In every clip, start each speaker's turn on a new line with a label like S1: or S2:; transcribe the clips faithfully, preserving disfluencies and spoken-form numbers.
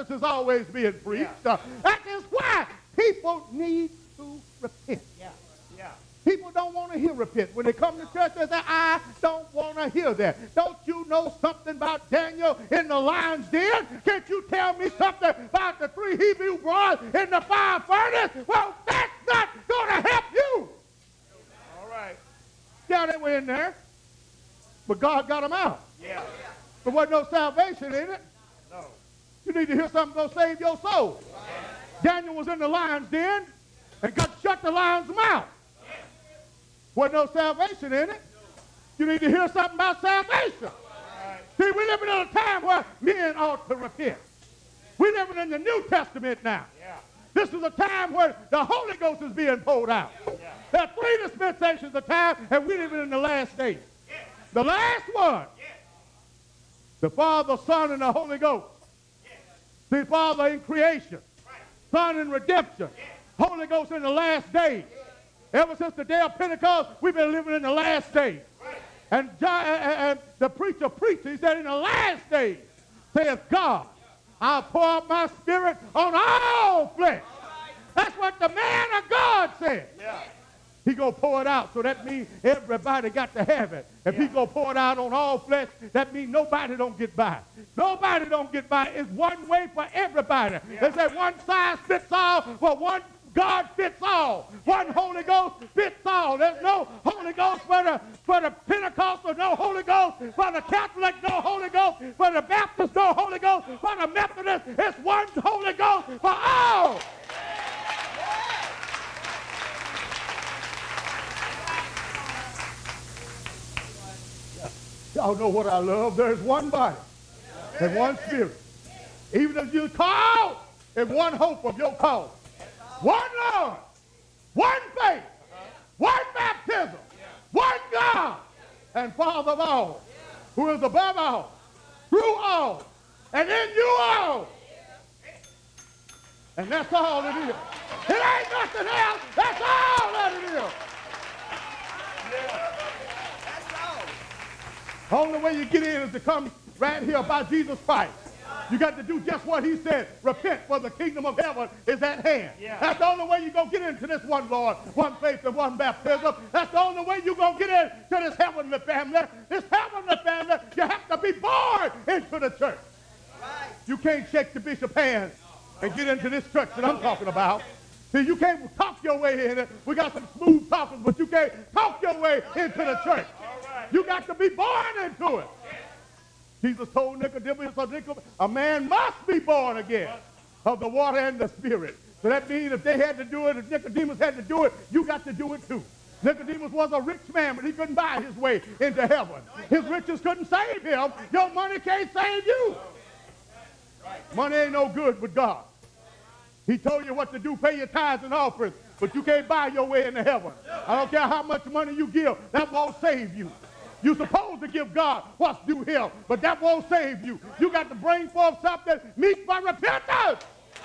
S1: churches is always being preached. Yeah. Uh, that is why people need to repent.
S2: Yeah. Yeah.
S1: People don't want to hear repent. When they come to church, they say, I don't want to hear that. Don't you know something about Daniel in the lion's den? Can't you tell me something about the three Hebrew boys in the fire furnace? Well, that's not going to help you.
S2: All right.
S1: Yeah, they were in there, but God got them out.
S2: Yeah.
S1: There wasn't no salvation in it.
S2: No.
S1: You need to hear something going to save your soul. Yeah. Daniel was in the lion's den and God shut the lion's mouth. Wasn't no salvation in it. You need to hear something about salvation. Right. See, we're living in a time where men ought to repent. We're living in the New Testament now. Yeah. This is a time where the Holy Ghost is being poured out. Yeah. There are three dispensations of time, and we're living in the last days. Yeah. The last one, yeah. The Father, Son, and the Holy Ghost. Yeah. The Father in creation, right. Son in redemption, yeah. Holy Ghost in the last days. Ever since the day of Pentecost, we've been living in the last days. Right. And, John, and, and the preacher preached, he said, in the last days, saith God, I'll pour out my spirit on all flesh. That's what the man of God said. Yeah. He going to pour it out, so that means everybody got to have it. If yeah. he going to pour it out on all flesh, that means nobody don't get by. Nobody don't get by. It's one way for everybody. Yeah. They say one size fits all, well, one God fits all. One Holy Ghost fits all. There's no Holy Ghost for the, for the Pentecostal, no Holy Ghost for the Catholic, no Holy Ghost for the Baptist, no Holy Ghost for the Methodist. It's one Holy Ghost for all. Y'all know what I love. There's one body and one spirit. Even if you call, and one hope of your call. One Lord, one faith, one baptism, one God, and Father of all, who is above all, through all, and in you all. And that's all it is. It ain't nothing else. That's all that it is. The only way you get in is to come right here about Jesus Christ. You got to do just what he said. Repent, for the kingdom of heaven is at hand. Yeah. That's the only way you're going to get into this one Lord, one faith, and one baptism. That's the only way you're going to get into this heavenly family. This heavenly family, you have to be born into the church. Right. You can't shake the bishop's hand and get into this church that I'm talking about. See, you can't talk your way in it. We got some smooth talkers, but you can't talk your way into the church. You got to be born into it. Jesus told Nicodemus, a man must be born again of the water and the spirit. So that means if they had to do it, if Nicodemus had to do it, you got to do it too. Nicodemus was a rich man, but he couldn't buy his way into heaven. His riches couldn't save him. Your money can't save you. Money ain't no good with God. He told you what to do, pay your tithes and offerings, but you can't buy your way into heaven. I don't care how much money you give, that won't save you. You're supposed to give God what's due him, but that won't save you. You got to bring forth something meet by repentance.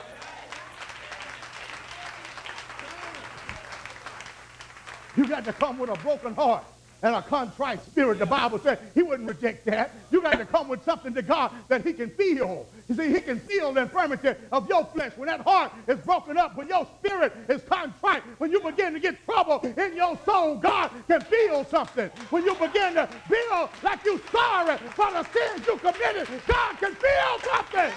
S1: You got to come with a broken heart and a contrite spirit. The Bible says he wouldn't reject that. You got to come with something to God that he can feel. You see, he can feel the infirmity of your flesh. When that heart is broken up, when your spirit is contrite, when you begin to get trouble in your soul, God can feel something. When you begin to feel like you're sorry for the sins you committed, God can feel something.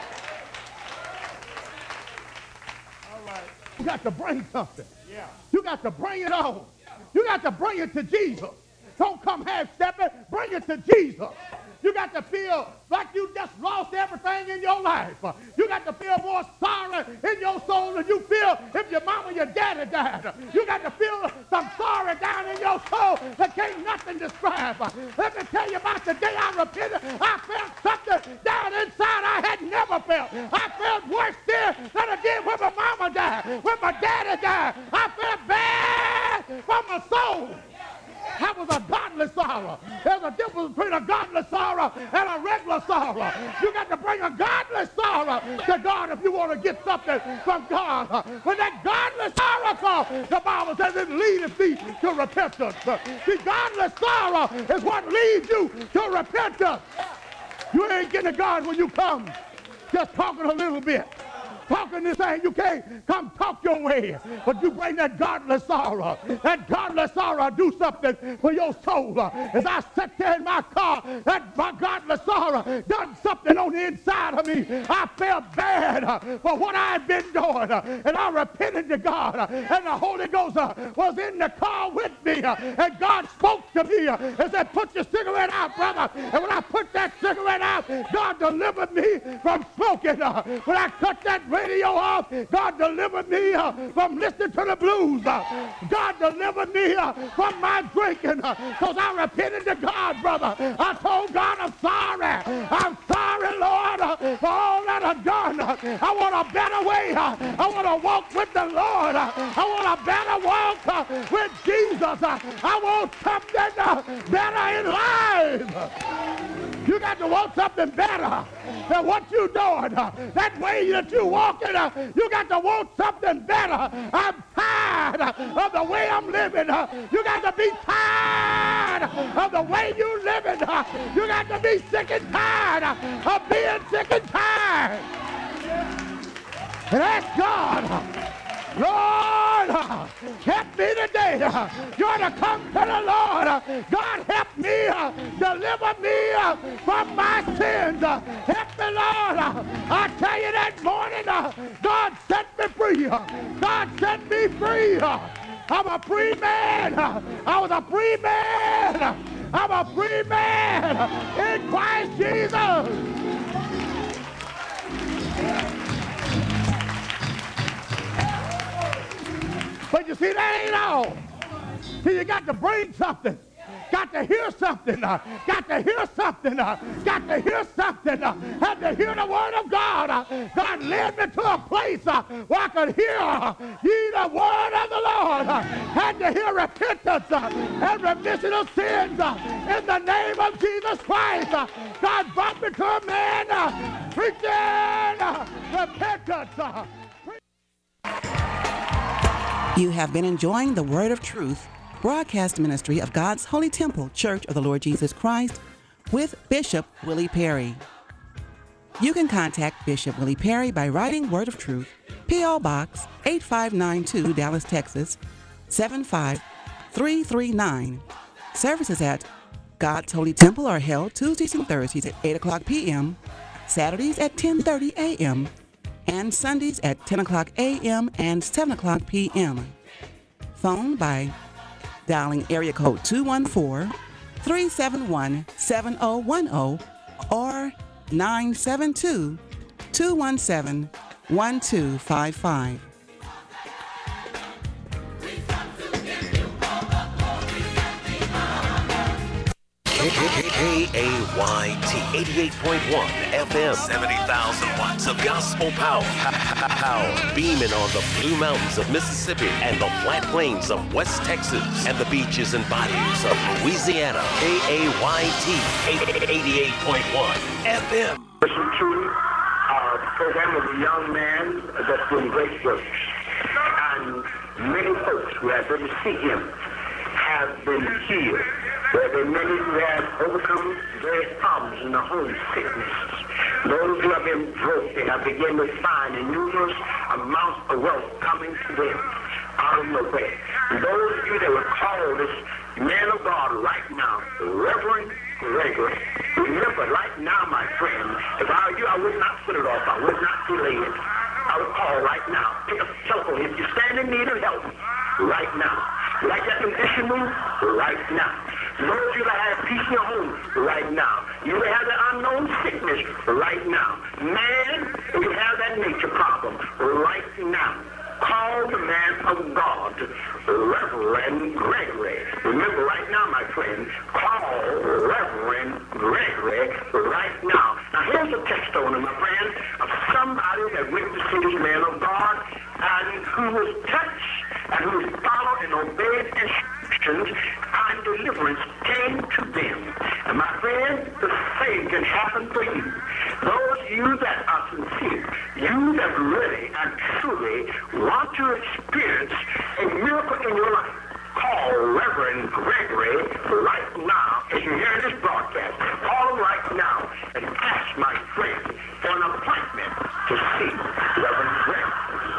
S1: All right. You got to bring something. Yeah. You got to bring it on. You got to bring it to Jesus. Don't come half-stepping. Bring it to Jesus. You got to feel like you just lost everything in your life. You got to feel more sorry in your soul than you feel if your mama or your daddy died. You got to feel some sorry down in your soul that can't nothing describe. Let me tell you about the day I repented. I felt something down inside I had never felt. I felt worse there than I did when my mama died, when my daddy died. I felt bad from my soul. That was a godly sorrow. There's a difference between a godly sorrow and a regular sorrow. You got to bring a godly sorrow to God if you want to get something from God. When that godly sorrow comes, the Bible says it leadeth thee to repentance. See, godly sorrow is what leads you to repentance. You ain't getting to God when you come just talking a little bit. Talking this thing, you can't come talk your way, but you bring that godless sorrow. That godless sorrow do something for your soul. As I sat there in my car, that my godless sorrow done something on the inside of me. I felt bad for what I had been doing, and I repented to God, and the Holy Ghost was in the car with me, and God spoke to me and said, put your cigarette out, brother. And when I put that cigarette out, God delivered me from smoking. When I cut that radio off, God delivered me uh, from listening to the blues. Uh, God delivered me uh, from my drinking, because uh, I repented to God, brother. I told God, I'm sorry. I'm sorry, Lord, uh, for all that I've done. Uh, I want a better way. Uh, I want to walk with the Lord. Uh, I want a better walk uh, with Jesus. Uh, I want something uh, better in life. You got to want something better than what you're doing. That way that you're walking, you got to want something better. I'm tired of the way I'm living. You got to be tired of the way you're living. You got to be sick and tired of being sick and tired. And ask God, Lord, help me today. You ought to come to the Lord. God, help me. Deliver me from my sins. Help me, Lord. I tell you that morning, God set me free. God set me free. I'm a free man. I was a free man. I'm a free man in Christ Jesus. But you see, that ain't all. See, you got to bring something. Got to hear something. Uh, got to hear something. Uh, got to hear something. Uh, had to hear the word of God. Uh, God led me to a place uh, where I could hear uh, ye the word of the Lord. Uh, had to hear repentance uh, and remission of sins uh, in the name of Jesus Christ. Uh, God brought me to a man uh, preaching uh, repentance. Uh,
S3: You have been enjoying the Word of Truth broadcast ministry of God's Holy Temple Church of the Lord Jesus Christ with Bishop Willie Perry. You can contact Bishop Willie Perry by writing Word of Truth, P O. Box eight five nine two, Dallas, Texas seven five three three nine. Services at God's Holy Temple are held Tuesdays and Thursdays at eight o'clock p.m., Saturdays at ten thirty a.m., and Sundays at ten o'clock a.m. and seven o'clock p.m. Phone by dialing area code two one four, three seven one, seven zero one zero or nine seven two, two one seven, one two five five.
S4: K A Y T eighty-eight point one F M, seventy thousand watts of gospel power. Power beaming on the Blue Mountains of Mississippi and the flat plains of West Texas and the beaches and bayous of Louisiana. K A Y T eighty-eight point one F M.
S5: Listen to our program of a young man that's doing great works. And many folks who have been to see him have been healed. There have been many who have overcome various problems in the home sickness. Those who have been broke, they have begun to find a numerous amounts of wealth coming to them out of nowhere. And those of you that would call this man of God right now, Reverend Gregory, remember right now, my friend, if I were you, I would not put it off. I would not delay it. I would call right now. Pick up the telephone. If you stand in need of help, right now. You like that condition move? Right now. Those of you that have peace in your home, right now. You may have the unknown sickness, right now. Man, if you have that nature problem, right now. Call the man of God, Reverend Gregory. Remember right now, my friend, call Reverend Gregory right now. Now here's a testimony, my friend, of somebody that went to see this man of God and who was touched and who followed and obeyed instructions, and deliverance came to them. And my friend, the same can happen for you. Those of you that are sincere, you that really and truly want to experience a miracle in your life, call Reverend Gregory right now. As you hear this broadcast, call him right now and ask my friend for an appointment see Reverend Greg.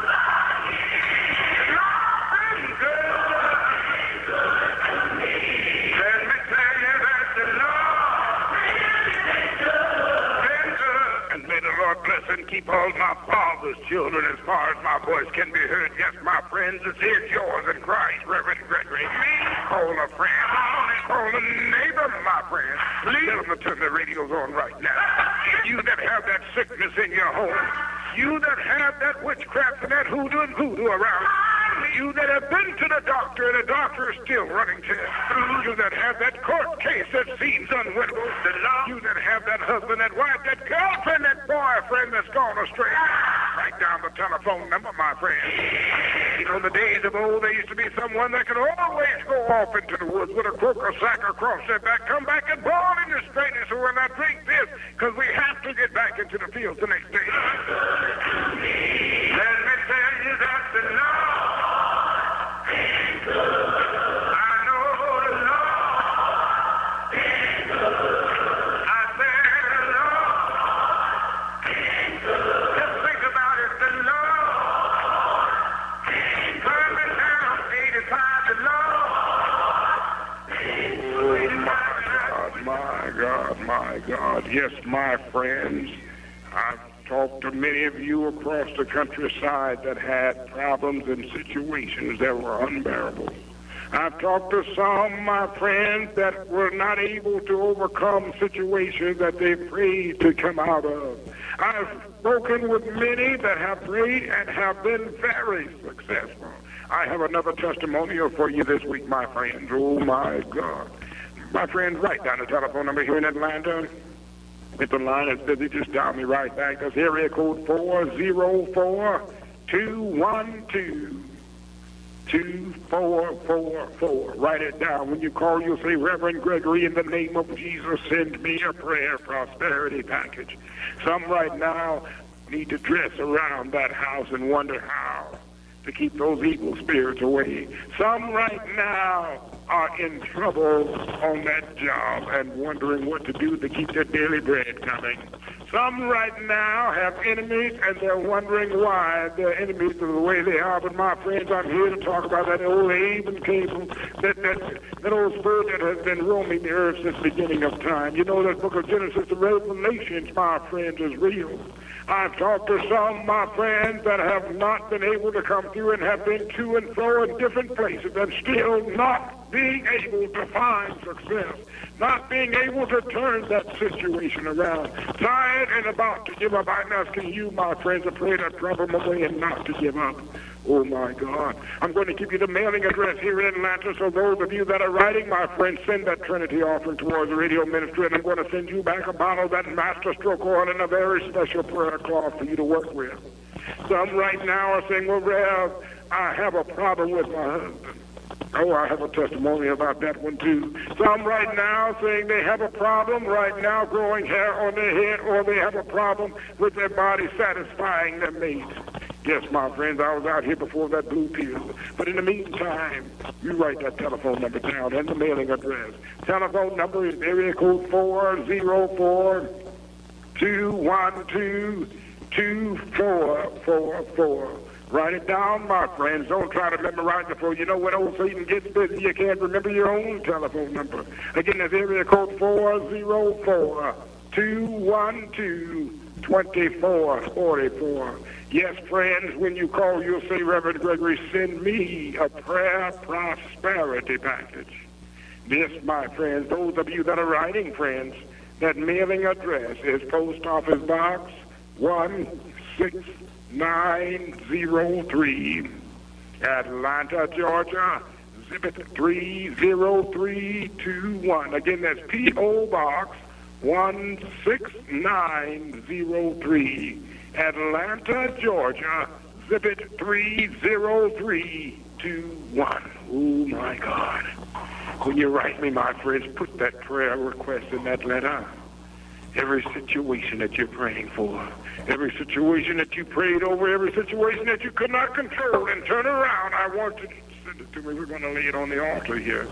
S5: Let me tell you that the Lord, and may the Lord bless and keep all my father's children as far as my voice can be heard. Yes, my friends, it's here, yours in Christ, Reverend Gregory. Me, call a friend, call a neighbor, my friend. Please tell them to turn the radios on right now. You that have that sickness in your home, you that have that witchcraft and that hoodoo and voodoo around, you that have been to the doctor and the doctor is still running tests, you that have that court case that seems unwinnable, you that have that husband, that wife, that girlfriend, that boyfriend that's gone astray, write down the telephone number, my friend. You know, the days of old, there used to be someone that could always go off into the woods with a crook or sack across their back, come back and ball in the straight and say, well, now drink this, because we have to get back into the fields the next day. Let me tell you that the Lord, I know the Lord, I said the Lord, just think about it, the Lord, turn me down, eighty-five, the Lord. Oh, my God, my God, my God. Yes, my friends, I've talked to many of you across the countryside that had problems and situations that were unbearable. I've talked to some, my friends, that were not able to overcome situations that they prayed to come out of. I've spoken with many that have prayed and have been very successful. I have another testimonial for you this week, my friends. Oh, my God. My friends, write down the telephone number here in Atlanta. If the line is busy, just dial me right back. That's area code four oh four, two one two, two four four four. Write it down. When you call, you'll say, Reverend Gregory, in the name of Jesus, send me a prayer prosperity package. Some right now need to dress around that house and wonder how to keep those evil spirits away. Some right now are in trouble on that job and wondering what to do to keep their daily bread coming. Some right now have enemies and they're wondering why their enemies are the way they are. But my friends, I'm here to talk about that old Abe and Cable, that, that, that old spirit that has been roaming the earth since the beginning of time. You know, that book of Genesis, the Revelations, my friends, is real. I've talked to some, my friends, that have not been able to come through and have been to and fro in different places and still not being able to find success, not being able to turn that situation around. Tired and about to give up. I'm asking you, my friends, to pray that problem away and not to give up. Oh, my God. I'm going to give you the mailing address here in Atlanta, so those of you that are writing, my friends, send that Trinity offering towards the radio ministry, and I'm going to send you back a bottle of that Master Stroke oil and a very special prayer cloth for you to work with. Some right now are saying, well, Rev, I have a problem with my husband. Oh, I have a testimony about that one, too. Some right now saying they have a problem right now growing hair on their head, or they have a problem with their body satisfying their mate. Yes, my friends, I was out here before that blue pill. But in the meantime, you write that telephone number down and the mailing address. Telephone number is area code four oh four, two one two, two four four four. Write it down, my friends. Don't try to memorize it, for you know when old Satan gets busy, you can't remember your own telephone number. Again, that's area code four oh four, two one two, two four four four. Yes, friends, when you call, you'll say, Reverend Gregory, send me a prayer prosperity package. Yes, my friends, those of you that are writing, friends, that mailing address is Post Office Box one six nine zero three, Atlanta, Georgia, zip it three zero three two one. Again, that's P O Box one six nine zero three, Atlanta, Georgia, zip it three zero three two one. Oh, my God. When you write me, my friends, put that prayer request in that letter. Every situation that you're praying for, every situation that you prayed over, every situation that you could not control and turn around, I want you to send it to me. We're going to lay it on the altar here.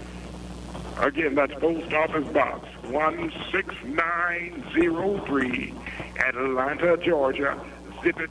S5: Again, that's Post Office Box one six nine zero three, Atlanta, Georgia, zip it